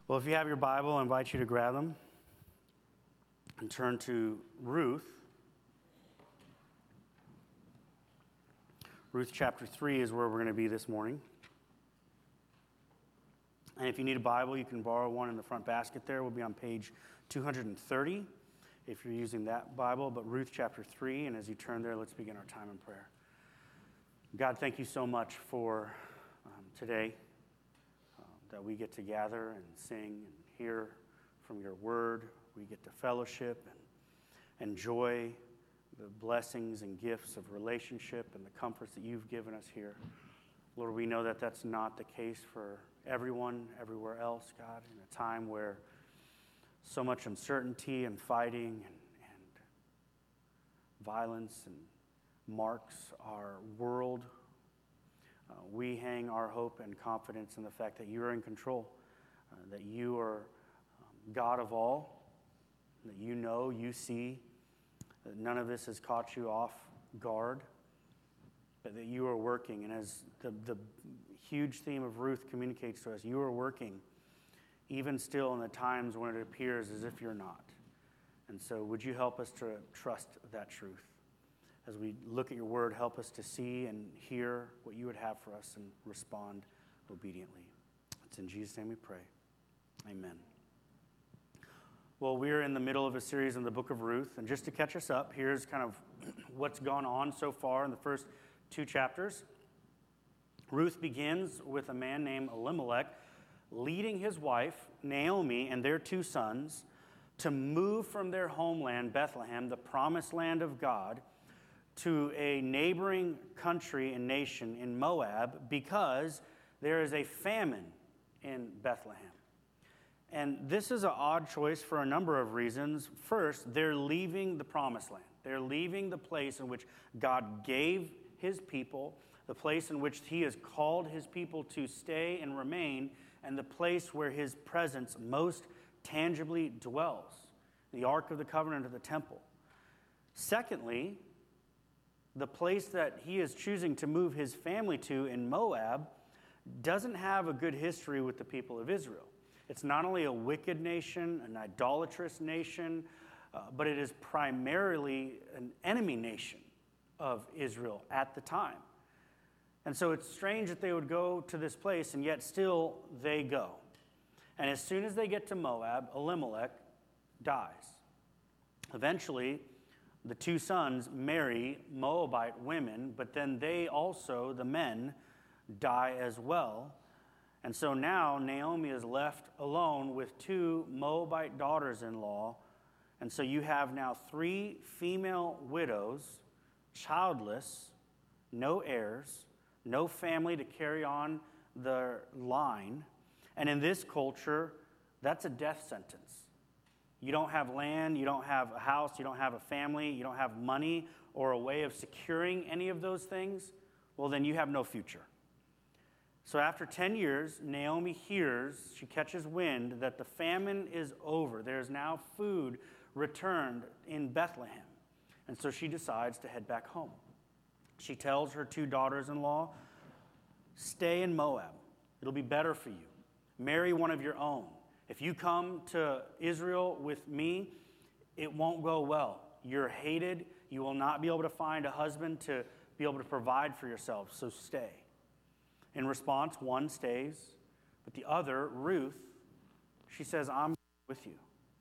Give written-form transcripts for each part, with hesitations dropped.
Well, if you have your Bible, I invite you to grab them and turn to Ruth. Ruth chapter 3 is where we're going to be this morning. And if you need a Bible, you can borrow one in the front basket there. We'll be on page 230 if you're using that Bible. But Ruth chapter 3, and as you turn there, let's begin our time in prayer. God, thank you so much for today. That we get to gather and sing and hear from your word. We get to fellowship and enjoy the blessings and gifts of relationship and the comforts that you've given us here. Lord, we know that that's not the case for everyone, everywhere else, God, in a time where so much uncertainty and fighting and violence and marks our world. We hang our hope and confidence in the fact that you are in control, that you are God of all, that you know, you see, that none of this has caught you off guard, but that you are working. And as the huge theme of Ruth communicates to us, you are working even still in the times when it appears as if you're not. And so would you help us to trust that truth? As we look at your word, help us to see and hear what you would have for us and respond obediently. It's in Jesus' name we pray. Amen. Well, we're in the middle of a series in the book of Ruth. And just to catch us up, here's kind of what's gone on so far in the first two chapters. Ruth begins with a man named Elimelech leading his wife, Naomi, and their two sons to move from their homeland, Bethlehem, the promised land of God, to a neighboring country and nation in Moab because there is a famine in Bethlehem. And this is an odd choice for a number of reasons. First, they're leaving the promised land. They're leaving the place in which God gave his people, the place in which he has called his people to stay and remain, and the place where his presence most tangibly dwells, the Ark of the Covenant of the temple. Secondly, the place that he is choosing to move his family to in Moab doesn't have a good history with the people of Israel. It's not only a wicked nation, an idolatrous nation, but it is primarily an enemy nation of Israel at the time. And so it's strange that they would go to this place, and yet still they go. And as soon as they get to Moab, Elimelech dies. Eventually, the two sons marry Moabite women, but then they also, the men, die as well. And so now Naomi is left alone with two Moabite daughters-in-law. And so you have now three female widows, childless, no heirs, no family to carry on the line. And in this culture, that's a death sentence. You don't have land, you don't have a house, you don't have a family, you don't have money or a way of securing any of those things, well, then you have no future. So after 10 years, Naomi hears, she catches wind that the famine is over. There is now food returned in Bethlehem. And so she decides to head back home. She tells her two daughters-in-law, stay in Moab. It'll be better for you. Marry one of your own. If you come to Israel with me, it won't go well. You're hated. You will not be able to find a husband to be able to provide for yourself, so stay. In response, one stays, but the other, Ruth, she says, I'm with you.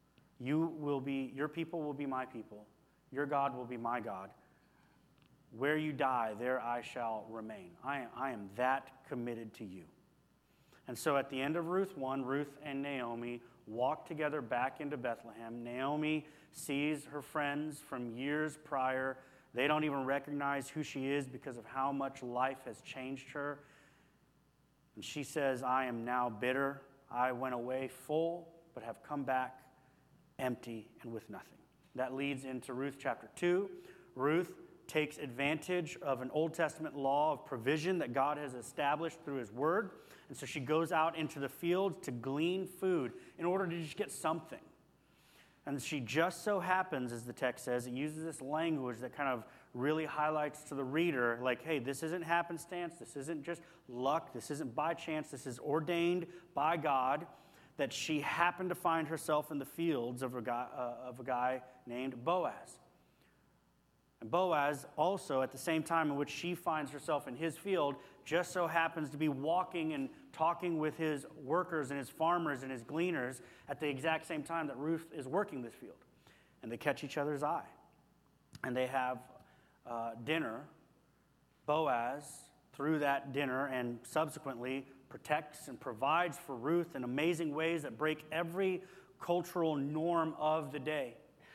Your people will be my people. Your God will be my God. Where you die, there I shall remain. I am that committed to you. And so at the end of Ruth 1, Ruth and Naomi walk together back into Bethlehem. Naomi sees her friends from years prior. They don't even recognize who she is because of how much life has changed her. And she says, I am now bitter. I went away full, but have come back empty and with nothing. That leads into Ruth chapter 2. Ruth takes advantage of an Old Testament law of provision that God has established through his word. And so she goes out into the fields to glean food in order to just get something. And she just so happens, as the text says, it uses this language that kind of really highlights to the reader, like, hey, this isn't happenstance, this isn't just luck, this isn't by chance, this is ordained by God, that she happened to find herself in the fields of a guy named Boaz. And Boaz also, at the same time in which she finds herself in his field, just so happens to be walking and talking with his workers and his farmers and his gleaners at the exact same time that Ruth is working this field. And they catch each other's eye. And they have dinner. Boaz, through that dinner and subsequently, protects and provides for Ruth in amazing ways that break every cultural norm of the day.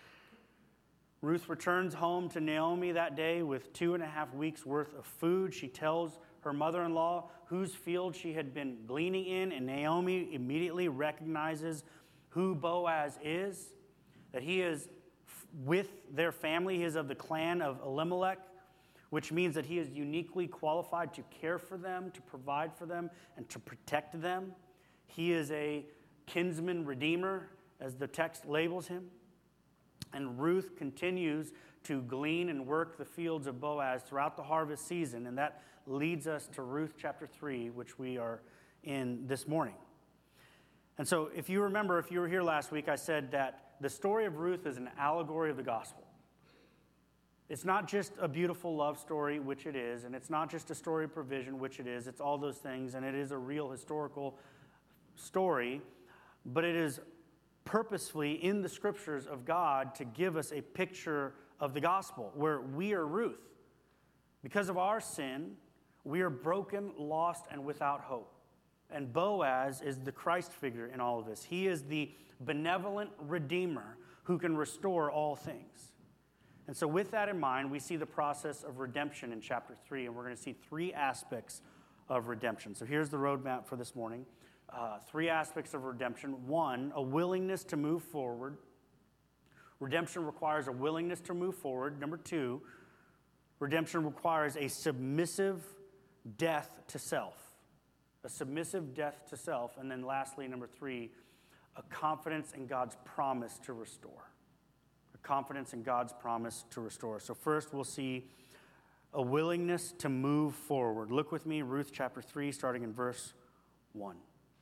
Ruth returns home to Naomi that day with 2.5 weeks worth of food. She tells her mother-in-law whose field she had been gleaning in, and Naomi immediately recognizes who Boaz is, that he is with their family. He is of the clan of Elimelech, which means that he is uniquely qualified to care for them, to provide for them, and to protect them. He is a kinsman redeemer, as the text labels him. And Ruth continues to glean and work the fields of Boaz throughout the harvest season, and that leads us to Ruth chapter 3, which we are in this morning. And so if you remember, if you were here last week, I said that the story of Ruth is an allegory of the gospel. It's not just a beautiful love story, which it is, and it's not just a story of provision, which it is. It's all those things, and it is a real historical story, but it is purposefully in the scriptures of God to give us a picture of the gospel, where we are Ruth. Because of our sin, we are broken, lost, and without hope. And Boaz is the Christ figure in all of this. He is the benevolent redeemer who can restore all things. And so with that in mind, we see the process of redemption in chapter 3, and we're going to see 3 aspects of redemption. So here's the roadmap for this morning. 3 aspects of redemption. 1, a willingness to move forward. Redemption requires a willingness to move forward. Number 2, redemption requires a submissive death to self. A submissive death to self. And then lastly, number 3, a confidence in God's promise to restore. A confidence in God's promise to restore. So first we'll see a willingness to move forward. Look with me, Ruth chapter 3, starting in verse 1.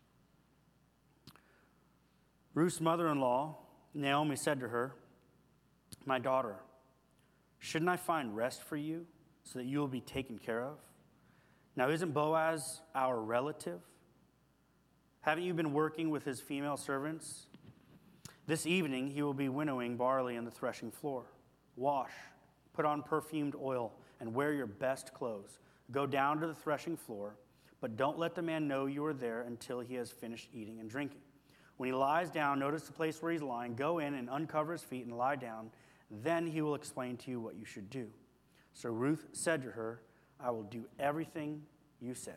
Ruth's mother-in-law, Naomi, said to her, "My daughter, shouldn't I find rest for you so that you will be taken care of? Now, isn't Boaz our relative? Haven't you been working with his female servants? This evening he will be winnowing barley in the threshing floor. Wash, put on perfumed oil, and wear your best clothes. Go down to the threshing floor, but don't let the man know you are there until he has finished eating and drinking. When he lies down, notice the place where he's lying. Go in and uncover his feet and lie down. Then he will explain to you what you should do." So Ruth said to her, "I will do everything you say."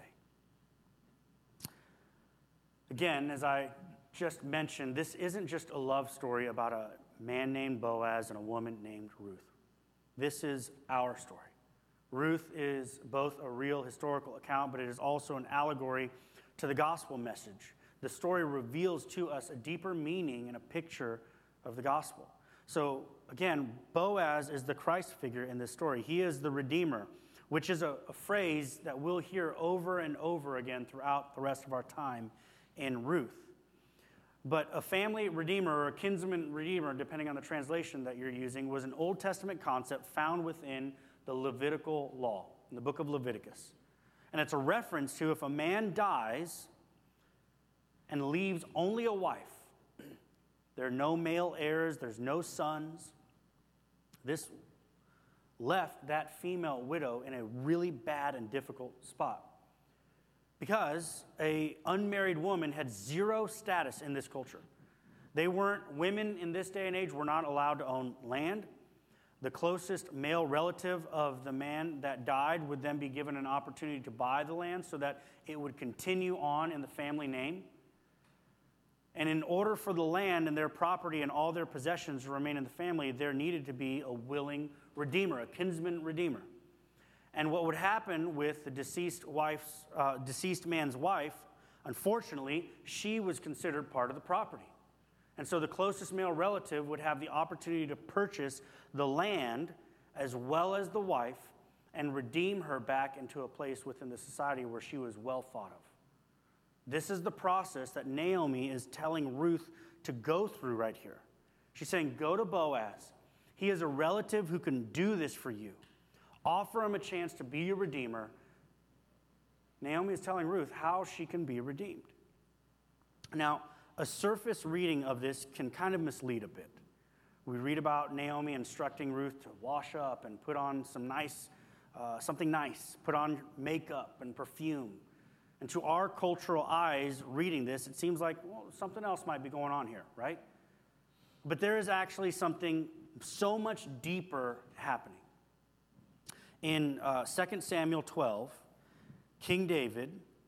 Again, as I just mentioned, this isn't just a love story about a man named Boaz and a woman named Ruth. This is our story. Ruth is both a real historical account, but it is also an allegory to the gospel message. The story reveals to us a deeper meaning and a picture of the gospel. So again, Boaz is the Christ figure in this story. He is the Redeemer, which is a phrase that we'll hear over and over again throughout the rest of our time in Ruth. But a family redeemer or a kinsman redeemer, depending on the translation that you're using, was an Old Testament concept found within the Levitical law, in the book of Leviticus. And it's a reference to if a man dies and leaves only a wife, there are no male heirs, there's no sons, this left that female widow in a really bad and difficult spot. Because an unmarried woman had zero status in this culture. Women in this day and age were not allowed to own land. The closest male relative of the man that died would then be given an opportunity to buy the land so that it would continue on in the family name. And in order for the land and their property and all their possessions to remain in the family, there needed to be a willing redeemer, a kinsman redeemer. And what would happen with the deceased man's wife, unfortunately, she was considered part of the property. And so the closest male relative would have the opportunity to purchase the land as well as the wife and redeem her back into a place within the society where she was well thought of. This is the process that Naomi is telling Ruth to go through right here. She's saying, go to Boaz. He is a relative who can do this for you. Offer him a chance to be your redeemer. Naomi is telling Ruth how she can be redeemed. Now, a surface reading of this can kind of mislead a bit. We read about Naomi instructing Ruth to wash up and put on something nice, put on makeup and perfume. And to our cultural eyes reading this, it seems like, well, something else might be going on here, right? But there is actually something so much deeper happening. In 2 Samuel 12, King David,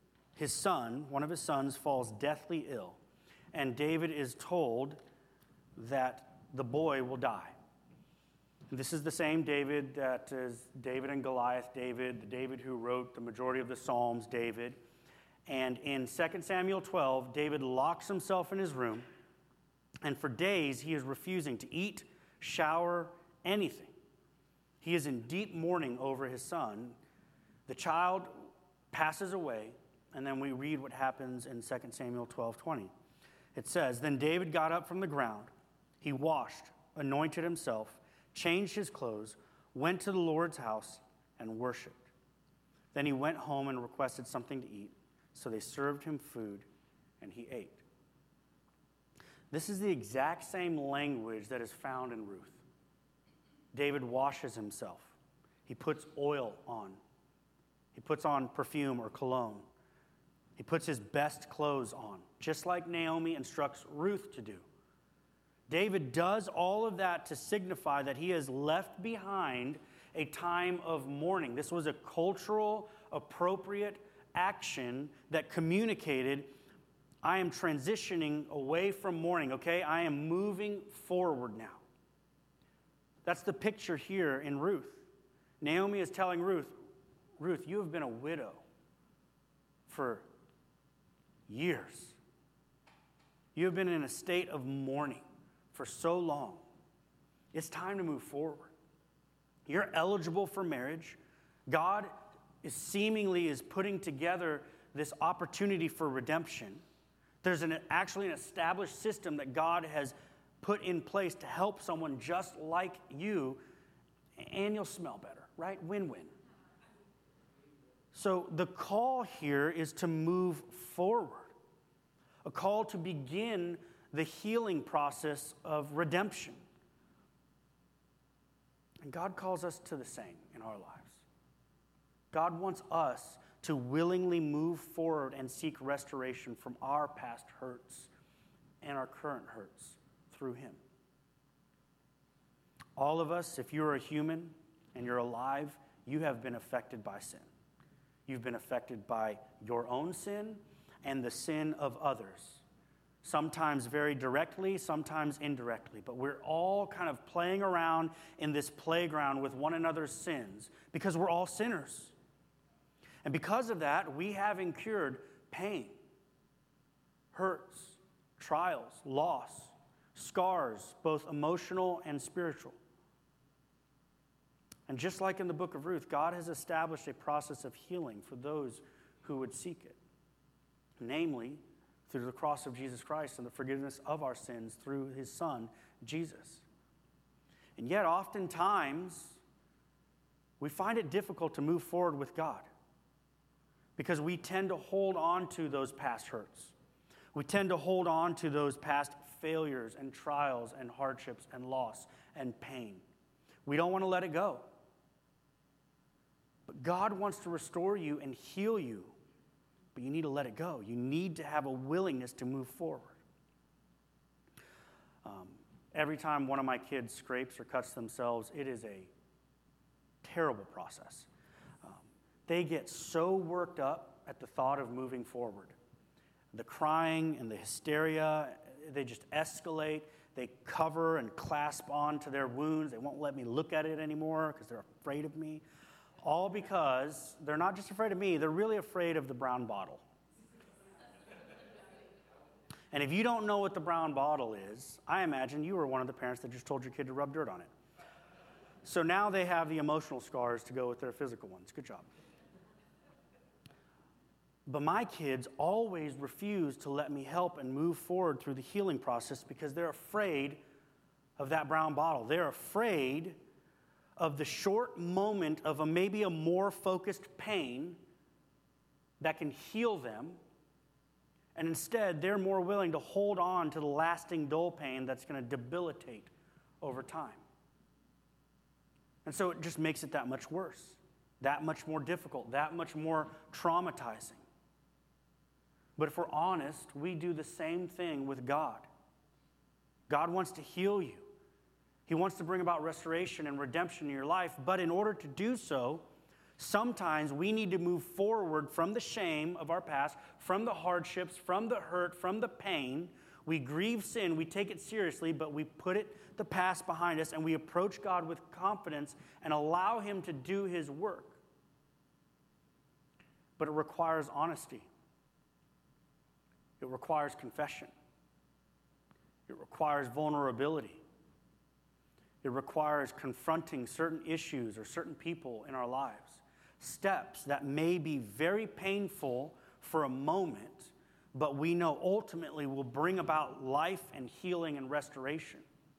one of his sons, falls deathly ill. And David is told that the boy will die. This is the same David that is David and Goliath David, the David who wrote the majority of the Psalms, David. And in 2 Samuel 12, David locks himself in his room, and for days he is refusing to eat, shower, anything. He is in deep mourning over his son. The child passes away, and then we read what happens in 2 Samuel 12:20. It says, "Then David got up from the ground. He washed, anointed himself, changed his clothes, went to the Lord's house, and worshiped. Then he went home and requested something to eat. So they served him food, and he ate." This is the exact same language that is found in Ruth. David washes himself. He puts oil on. He puts on perfume or cologne. He puts his best clothes on, just like Naomi instructs Ruth to do. David does all of that to signify that he has left behind a time of mourning. This was a cultural, appropriate action that communicated, I am transitioning away from mourning, okay? I am moving forward now. That's the picture here in Ruth. Naomi is telling Ruth, Ruth, you have been a widow for years. You have been in a state of mourning for so long. It's time to move forward. You're eligible for marriage. God seemingly is putting together this opportunity for redemption. There's actually an established system that God has put in place to help someone just like you, and you'll smell better, right? Win-win. So the call here is to move forward, a call to begin the healing process of redemption. And God calls us to the same in our lives. God wants us to willingly move forward and seek restoration from our past hurts and our current hurts through him. All of us, if you're a human and you're alive, you have been affected by sin. You've been affected by your own sin and the sin of others. Sometimes very directly, sometimes indirectly. But we're all kind of playing around in this playground with one another's sins because we're all sinners. And because of that, we have incurred pain, hurts, trials, loss, scars, both emotional and spiritual. And just like in the book of Ruth, God has established a process of healing for those who would seek it, namely through the cross of Jesus Christ and the forgiveness of our sins through his Son, Jesus. And yet, oftentimes, we find it difficult to move forward with God because we tend to hold on to those past hurts. We tend to hold on to those past failures and trials and hardships and loss and pain. We don't want to let it go. But God wants to restore you and heal you, but you need to let it go. You need to have a willingness to move forward. Every time one of my kids scrapes or cuts themselves, it is a terrible process. They get so worked up at the thought of moving forward. The crying and the hysteria, they just escalate. They cover and clasp onto their wounds. They won't let me look at it anymore because they're afraid of me. All because they're not just afraid of me, they're really afraid of the brown bottle. And if you don't know what the brown bottle is, I imagine you were one of the parents that just told your kid to rub dirt on it. So now they have the emotional scars to go with their physical ones. Good job. But my kids always refuse to let me help and move forward through the healing process because they're afraid of that brown bottle. They're afraid of the short moment of maybe a more focused pain that can heal them. And instead, they're more willing to hold on to the lasting dull pain that's going to debilitate over time. And so it just makes it that much worse, that much more difficult, that much more traumatizing. But if we're honest, we do the same thing with God. God wants to heal you. He wants to bring about restoration and redemption in your life. But in order to do so, sometimes we need to move forward from the shame of our past, from the hardships, from the hurt, from the pain. We grieve sin, we take it seriously, but we put the past behind us, and we approach God with confidence and allow Him to do His work. But it requires honesty. It requires confession. It requires vulnerability. It requires confronting certain issues or certain people in our lives. Steps that may be very painful for a moment, but we know ultimately will bring about life and healing and restoration.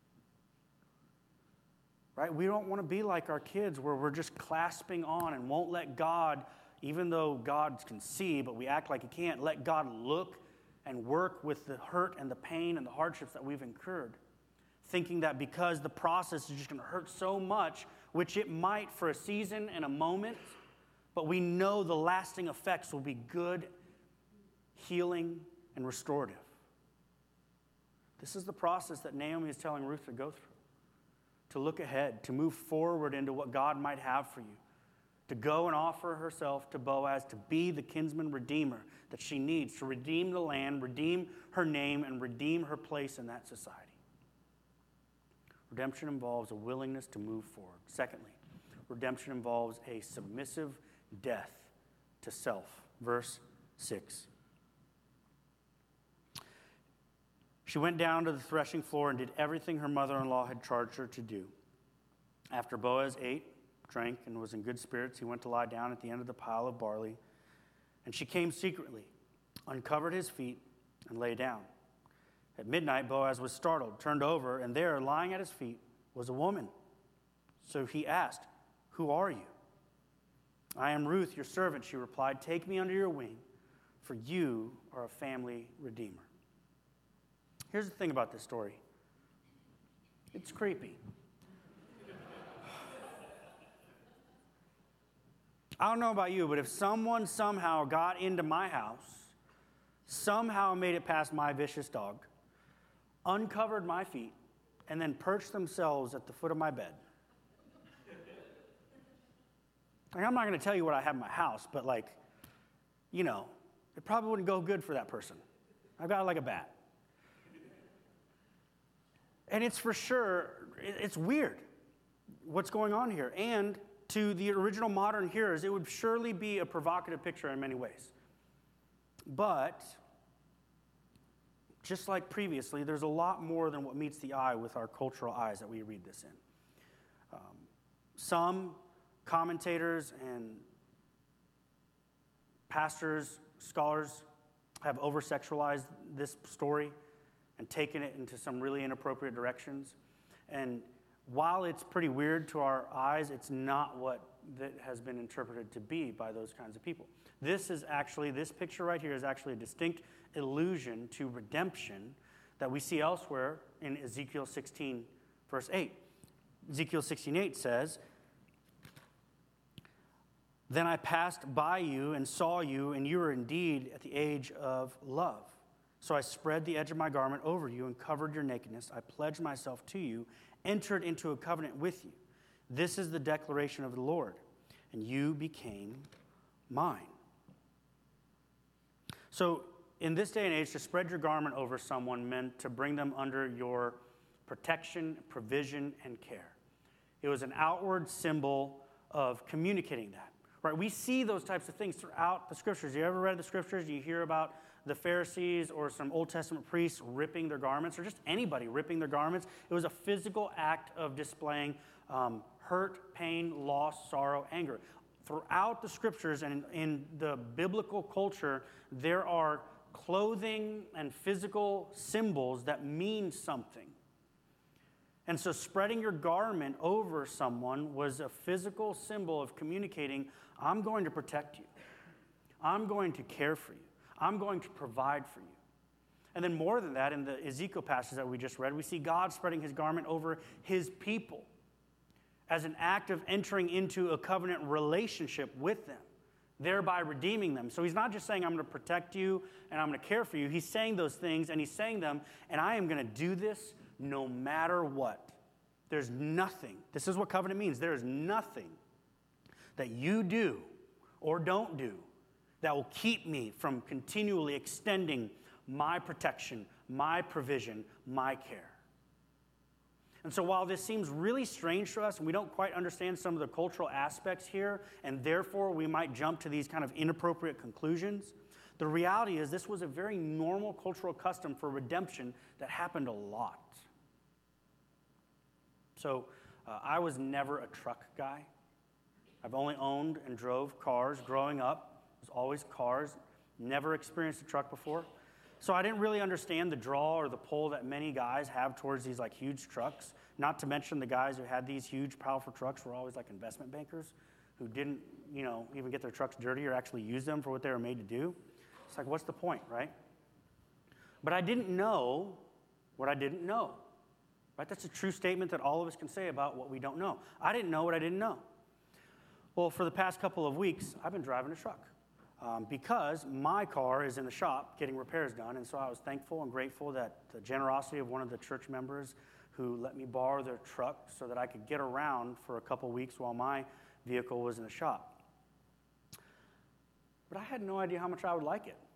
Right? We don't want to be like our kids where we're just clasping on and won't let God, even though God can see, but we act like He can't, let God look and work with the hurt and the pain and the hardships that we've incurred. Thinking that because the process is just going to hurt so much, which it might for a season and a moment, but we know the lasting effects will be good, healing, and restorative. This is the process that Naomi is telling Ruth to go through. To look ahead, to move forward into what God might have for you. To go and offer herself to Boaz to be the kinsman redeemer that she needs to redeem the land, redeem her name, and redeem her place in that society. Redemption involves a willingness to move forward. Secondly, redemption involves a submissive death to self. Verse 6. She went down to the threshing floor and did everything her mother-in-law had charged her to do. After Boaz ate, drank, and was in good spirits, he went to lie down at the end of the pile of barley. And she came secretly, uncovered his feet, and lay down. At midnight, Boaz was startled, turned over, and there, lying at his feet, was a woman. So he asked, "Who are you?" "I am Ruth, your servant," she replied. "Take me under your wing, for you are a family redeemer." Here's the thing about this story. It's creepy. I don't know about you, but if someone somehow got into my house, somehow made it past my vicious dog, uncovered my feet, and then perched themselves at the foot of my bed. I'm not going to tell you what I have in my house, but it probably wouldn't go good for that person. I've got like a bat. And it's for sure, it's weird what's going on here. And to the original modern hearers, it would surely be a provocative picture in many ways. But just like previously, there's a lot more than what meets the eye with our cultural eyes that we read this in. Some commentators and pastors, scholars have over-sexualized this story and taken it into some really inappropriate directions. And while it's pretty weird to our eyes, it's not what that has been interpreted to be by those kinds of people. This picture right here is actually a distinct allusion to redemption that we see elsewhere in Ezekiel 16, verse 8. Ezekiel 16:8 says, "Then I passed by you and saw you, and you were indeed at the age of love. So I spread the edge of my garment over you and covered your nakedness. I pledged myself to you, entered into a covenant with you. This is the declaration of the Lord, and you became mine." So in this day and age, to spread your garment over someone meant to bring them under your protection, provision, and care. It was an outward symbol of communicating that. Right? We see those types of things throughout the Scriptures. You ever read the Scriptures? You hear about the Pharisees or some Old Testament priests ripping their garments, or just anybody ripping their garments. It was a physical act of displaying hurt, pain, loss, sorrow, anger. throughout the scriptures and in the biblical culture, there are clothing and physical symbols that mean something. And so spreading your garment over someone was a physical symbol of communicating, I'm going to protect you. I'm going to care for you. I'm going to provide for you. And then more than that, in the Ezekiel passage that we just read, we see God spreading his garment over his people as an act of entering into a covenant relationship with them, thereby redeeming them. So he's not just saying, I'm going to protect you and I'm going to care for you. He's saying those things, and he's saying them, and I am going to do this no matter what. There's nothing. This is what covenant means. There is nothing that you do or don't do that will keep me from continually extending my protection, my provision, my care. And so while this seems really strange to us and we don't quite understand some of the cultural aspects here, and therefore we might jump to these kind of inappropriate conclusions, the reality is this was a very normal cultural custom for redemption that happened a lot. So I was never a truck guy. I've only owned and drove cars growing up. It was always cars. Never experienced a truck before. So I didn't really understand the draw or the pull that many guys have towards these like huge trucks. Not to mention the guys who had these huge, powerful trucks were always like investment bankers who didn't, even get their trucks dirty or actually use them for what they were made to do. It's like, what's the point, right? But I didn't know what I didn't know. Right? That's a true statement that all of us can say about what we don't know. I didn't know what I didn't know. Well, for the past couple of weeks, I've been driving a truck because my car is in the shop getting repairs done, and so I was thankful and grateful that the generosity of one of the church members who let me borrow their truck so that I could get around for a couple weeks while my vehicle was in the shop. But I had no idea how much I would like it.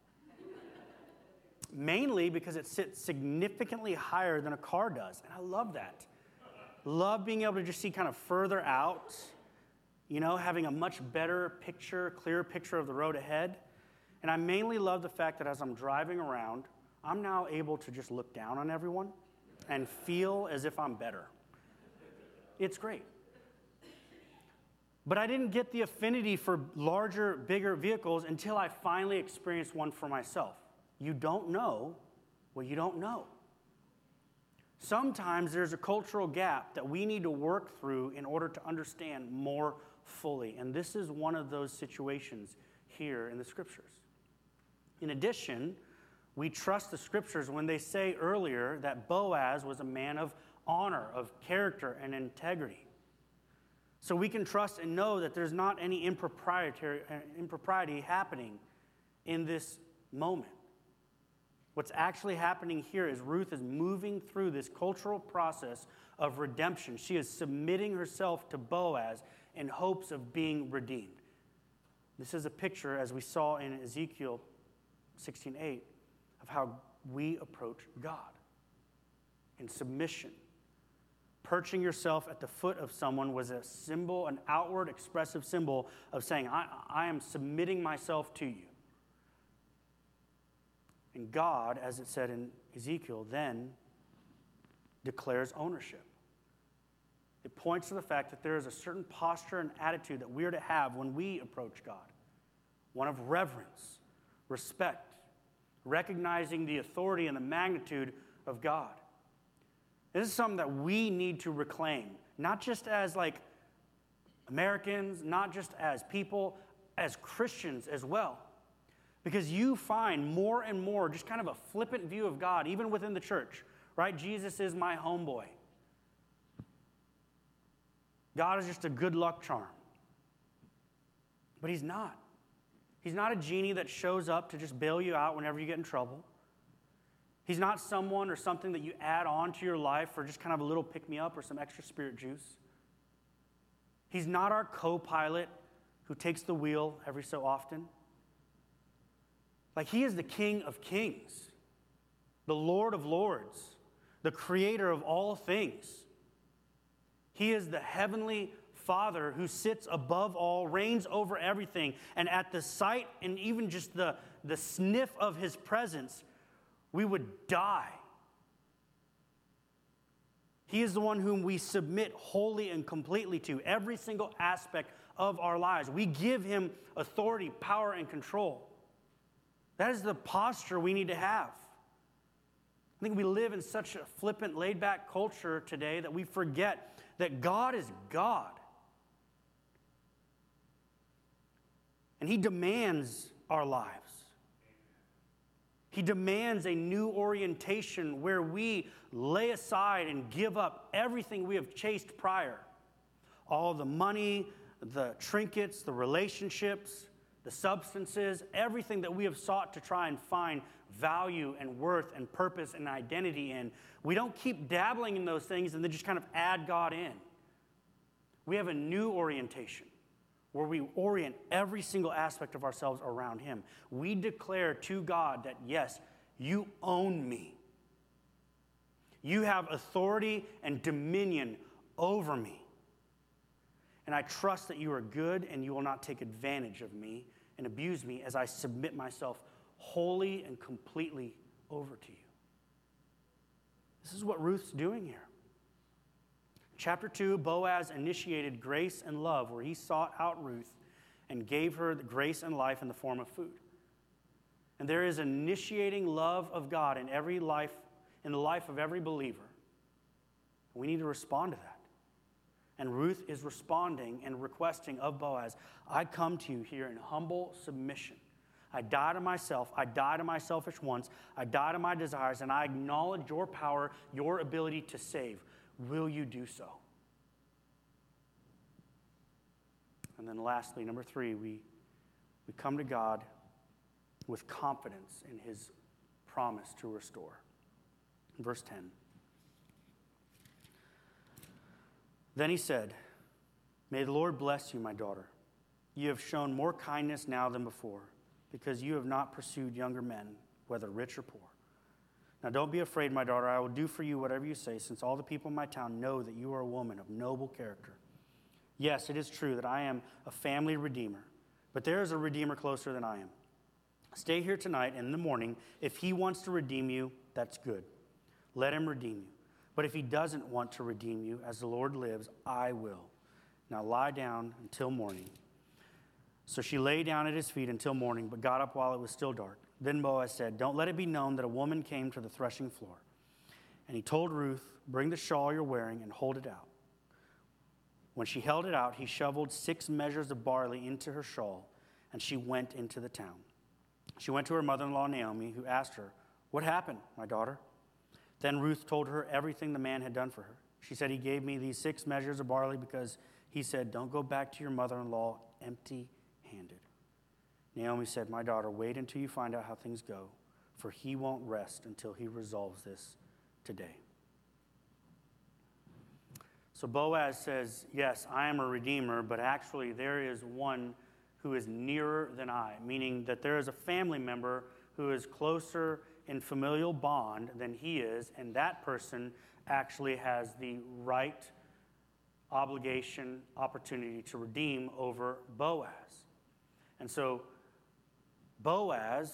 Mainly because it sits significantly higher than a car does. And I love that. Love being able to just see kind of further out, having a much better picture, clearer picture of the road ahead. And I mainly love the fact that as I'm driving around, I'm now able to just look down on everyone and feel as if I'm better. It's great. But I didn't get the affinity for larger, bigger vehicles until I finally experienced one for myself. You don't know what you don't know. Sometimes there's a cultural gap that we need to work through in order to understand more fully. And this is one of those situations here in the scriptures. In addition, we trust the scriptures when they say earlier that Boaz was a man of honor, of character, and integrity. So we can trust and know that there's not any impropriety happening in this moment. What's actually happening here is Ruth is moving through this cultural process of redemption. She is submitting herself to Boaz in hopes of being redeemed. This is a picture, as we saw in Ezekiel 16:8, of how we approach God in submission. Perching yourself at the foot of someone was a symbol, an outward expressive symbol of saying, I am submitting myself to you. And God, as it said in Ezekiel, then declares ownership. It points to the fact that there is a certain posture and attitude that we are to have when we approach God. One of reverence, respect, recognizing the authority and the magnitude of God. This is something that we need to reclaim, not just as like Americans, not just as people, as Christians as well. Because you find more and more just kind of a flippant view of God, even within the church, right? Jesus is my homeboy. God is just a good luck charm. But he's not. He's not a genie that shows up to just bail you out whenever you get in trouble. He's not someone or something that you add on to your life for just kind of a little pick-me-up or some extra spirit juice. He's not our co-pilot who takes the wheel every so often. Like, he is the King of Kings, the Lord of Lords, the creator of all things. He is the heavenly Father who sits above all, reigns over everything. And at the sight and even just the sniff of his presence, we would die. He is the one whom we submit wholly and completely to, every single aspect of our lives. We give him authority, power, and control. That is the posture we need to have. I think we live in such a flippant, laid-back culture today that we forget that God is God. And he demands our lives. He demands a new orientation where we lay aside and give up everything we have chased prior. All the money, the trinkets, the relationships, the substances, everything that we have sought to try and find value and worth and purpose and identity in. We don't keep dabbling in those things and then just kind of add God in. We have a new orientation where we orient every single aspect of ourselves around him. We declare to God that, yes, you own me. You have authority and dominion over me. And I trust that you are good and you will not take advantage of me and abuse me as I submit myself wholly and completely over to you. This is what Ruth's doing here. Chapter 2, Boaz initiated grace and love where he sought out Ruth and gave her the grace and life in the form of food. And there is initiating love of God in the life of every believer. We need to respond to that. And Ruth is responding and requesting of Boaz, I come to you here in humble submission. I die to myself. I die to my selfish wants. I die to my desires, and I acknowledge your power, your ability to save. Will you do so? And then lastly, number 3, we come to God with confidence in his promise to restore. Verse 10. Then he said, may the Lord bless you, my daughter. You have shown more kindness now than before, because you have not pursued younger men, whether rich or poor. Now don't be afraid, my daughter. I will do for you whatever you say, since all the people in my town know that you are a woman of noble character. Yes, it is true that I am a family redeemer, but there is a redeemer closer than I am. Stay here tonight, and in the morning, if he wants to redeem you, that's good. Let him redeem you. But if he doesn't want to redeem you, as the Lord lives, I will. Now lie down until morning. So she lay down at his feet until morning, but got up while it was still dark. Then Boaz said, don't let it be known that a woman came to the threshing floor. And he told Ruth, bring the shawl you're wearing and hold it out. When she held it out, he shoveled 6 measures of barley into her shawl, and she went into the town. She went to her mother-in-law Naomi, who asked her, what happened, my daughter? Then Ruth told her everything the man had done for her. She said, he gave me these 6 measures of barley because he said, don't go back to your mother-in-law empty-handed. Naomi said, my daughter, wait until you find out how things go, for he won't rest until he resolves this today. So Boaz says, yes, I am a redeemer, but actually there is one who is nearer than I, meaning that there is a family member who is closer in familial bond than he is, and that person actually has the right obligation, opportunity to redeem over Boaz. And so Boaz,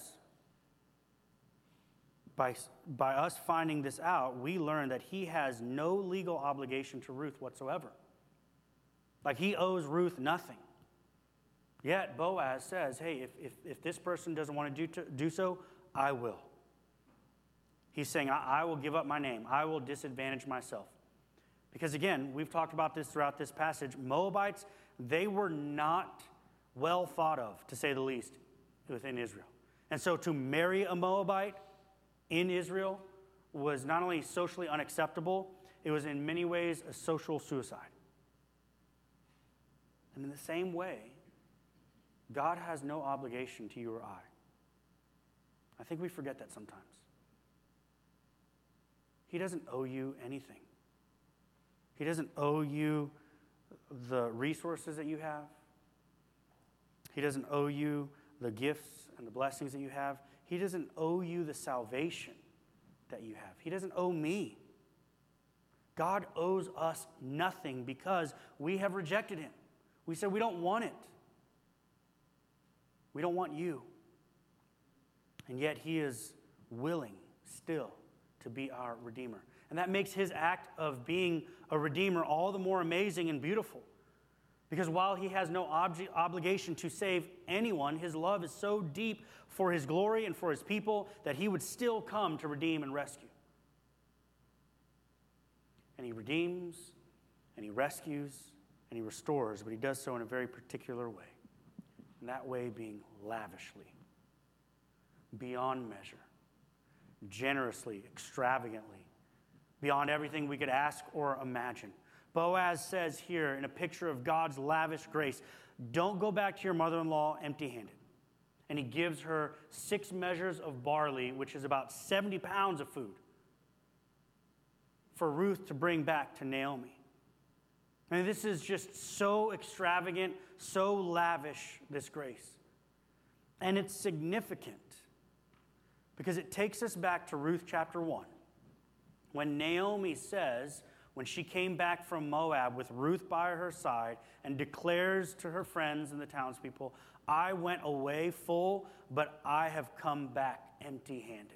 by us finding this out, we learn that he has no legal obligation to Ruth whatsoever. Like he owes Ruth nothing. Yet Boaz says, hey, if this person doesn't want to do so, I will. He's saying, I will give up my name. I will disadvantage myself. Because again, we've talked about this throughout this passage. Moabites, they were not well thought of, to say the least, within Israel. And so to marry a Moabite in Israel was not only socially unacceptable, it was in many ways a social suicide. And in the same way, God has no obligation to you or I. I think we forget that sometimes. He doesn't owe you anything. He doesn't owe you the resources that you have. He doesn't owe you the gifts and the blessings that you have. He doesn't owe you the salvation that you have. He doesn't owe me. God owes us nothing because we have rejected him. We said we don't want it. We don't want you. And yet he is willing still to be our Redeemer. And that makes his act of being a Redeemer all the more amazing and beautiful. Because while he has no obligation to save anyone, his love is so deep for his glory and for his people that he would still come to redeem and rescue. And he redeems, and he rescues, and he restores, but he does so in a very particular way. And that way being lavishly, beyond measure, generously, extravagantly, beyond everything we could ask or imagine. Boaz says here in a picture of God's lavish grace, don't go back to your mother-in-law empty-handed. And he gives her 6 measures of barley, which is about 70 pounds of food, for Ruth to bring back to Naomi. I mean, this is just so extravagant, so lavish, this grace. And it's significant because it takes us back to Ruth chapter 1, when Naomi says, when she came back from Moab with Ruth by her side and declares to her friends and the townspeople, I went away full, but I have come back empty-handed.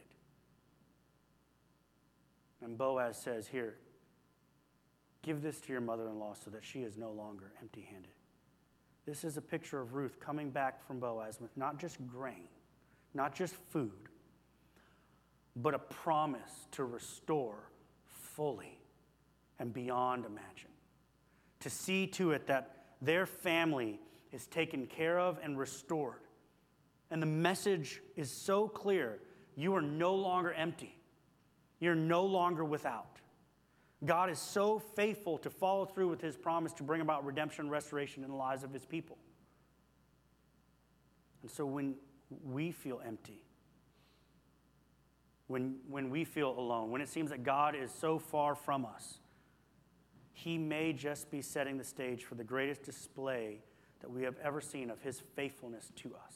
And Boaz says here, give this to your mother-in-law so that she is no longer empty-handed. This is a picture of Ruth coming back from Boaz with not just grain, not just food, but a promise to restore fully and beyond imagine. To see to it that their family is taken care of and restored. And the message is so clear. You are no longer empty. You're no longer without. God is so faithful to follow through with his promise to bring about redemption and restoration in the lives of his people. And so when we feel empty, when we feel alone, when it seems that God is so far from us, he may just be setting the stage for the greatest display that we have ever seen of his faithfulness to us.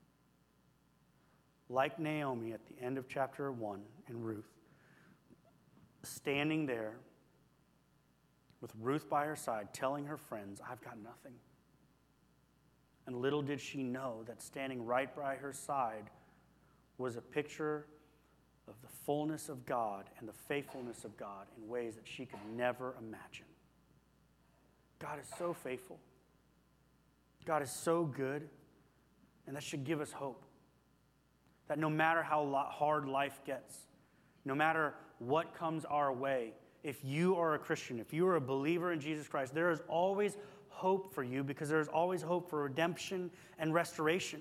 Like Naomi at the end of chapter 1 in Ruth, standing there with Ruth by her side, telling her friends, I've got nothing. And little did she know that standing right by her side was a picture of the fullness of God and the faithfulness of God in ways that she could never imagine. God is so faithful. God is so good. And that should give us hope. That no matter how hard life gets, no matter what comes our way, if you are a Christian, if you are a believer in Jesus Christ, there is always hope for you because there is always hope for redemption and restoration.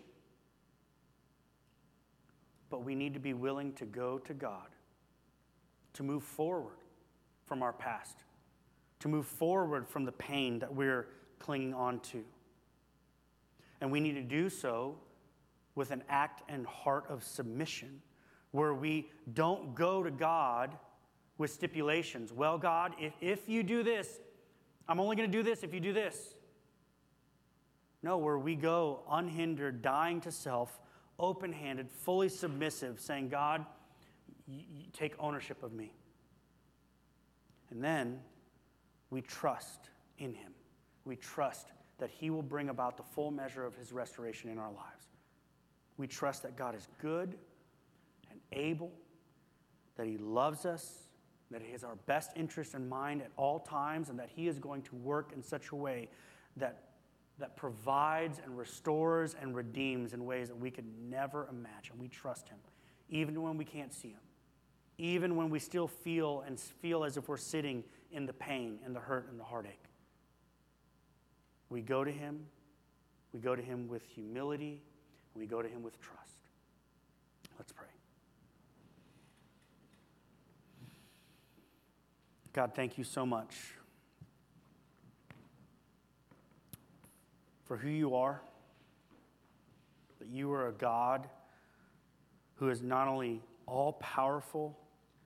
But we need to be willing to go to God, to move forward from our past, to move forward from the pain that we're clinging on to. And we need to do so with an act and heart of submission, where we don't go to God with stipulations. Well, God, if you do this, I'm only going to do this if you do this. No, where we go unhindered, dying to self, open-handed, fully submissive, saying, God, you take ownership of me. And then we trust in him. We trust that he will bring about the full measure of his restoration in our lives. We trust that God is good and able, that he loves us, that he has our best interest in mind at all times, and that he is going to work in such a way that provides and restores and redeems in ways that we could never imagine. We trust him, even when we can't see him, even when we still feel as if we're sitting in the pain and the hurt and the heartache. We go to him. We go to him with humility. We go to him with trust. Let's pray. God, thank you so much for who you are, that you are a God who is not only all-powerful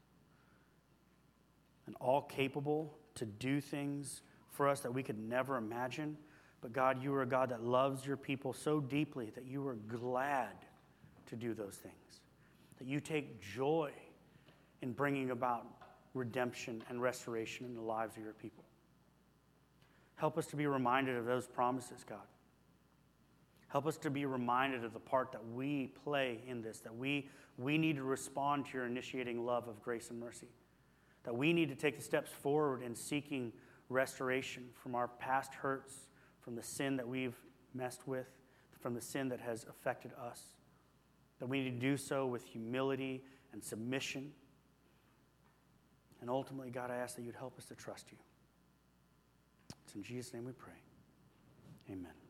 and all-capable to do things for us that we could never imagine, but God, you are a God that loves your people so deeply that you are glad to do those things, that you take joy in bringing about redemption and restoration in the lives of your people. Help us to be reminded of those promises, God. Help us to be reminded of the part that we play in this, that we need to respond to your initiating love of grace and mercy, that we need to take the steps forward in seeking restoration from our past hurts, from the sin that we've messed with, from the sin that has affected us, that we need to do so with humility and submission. And ultimately, God, I ask that you'd help us to trust you. It's in Jesus' name we pray. Amen.